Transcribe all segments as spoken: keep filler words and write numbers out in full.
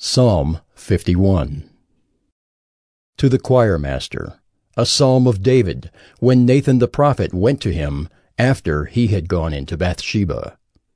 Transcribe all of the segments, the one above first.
Psalm fifty-one. To the choir master, a psalm of David, when Nathan the prophet went to him after he had gone into Bathsheba.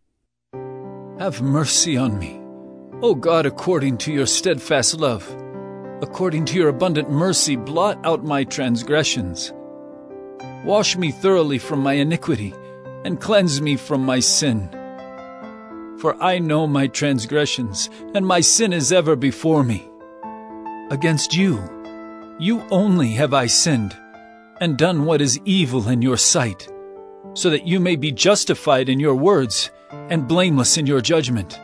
Have mercy on me, O God, according to your steadfast love. According to your abundant mercy, blot out my transgressions. Wash me thoroughly from my iniquity, and cleanse me from my sin. For I know my transgressions, and my sin is ever before me. Against you, you only have I sinned, and done what is evil in your sight, so that you may be justified in your words, and blameless in your judgment.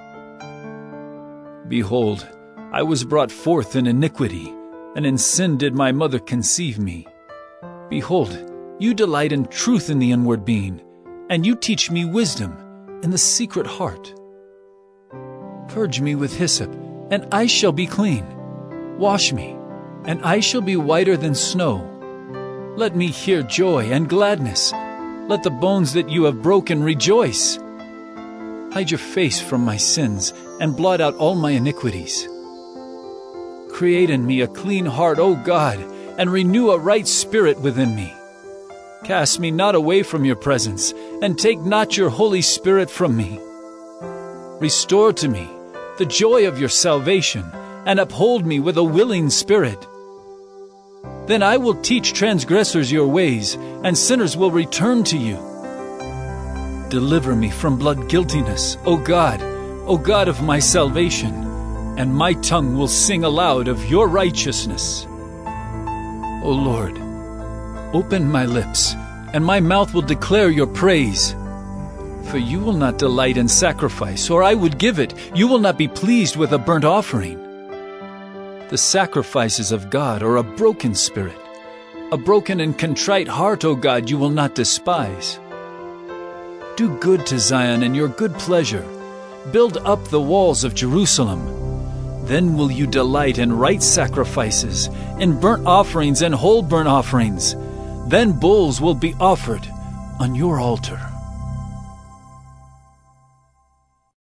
Behold, I was brought forth in iniquity, and in sin did my mother conceive me. Behold, you delight in truth in the inward being, and you teach me wisdom in the secret heart. Purge me with hyssop, and I shall be clean. Wash me, and I shall be whiter than snow. Let me hear joy and gladness. Let the bones that you have broken rejoice. Hide your face from my sins, and blot out all my iniquities. Create in me a clean heart, O God, and renew a right spirit within me. Cast me not away from your presence, and take not your Holy Spirit from me. Restore to me the joy of your salvation, and uphold me with a willing spirit. Then I will teach transgressors your ways, and sinners will return to you. Deliver me from blood guiltiness, O God, O God of my salvation, and my tongue will sing aloud of your righteousness. O Lord, open my lips, and my mouth will declare your praise. For you will not delight in sacrifice, or I would give it. You will not be pleased with a burnt offering. The sacrifices of God are a broken spirit. A broken and contrite heart, O God, you will not despise. Do good to Zion in your good pleasure. Build up the walls of Jerusalem. Then will you delight in right sacrifices, in burnt offerings and whole burnt offerings. Then bulls will be offered on your altar.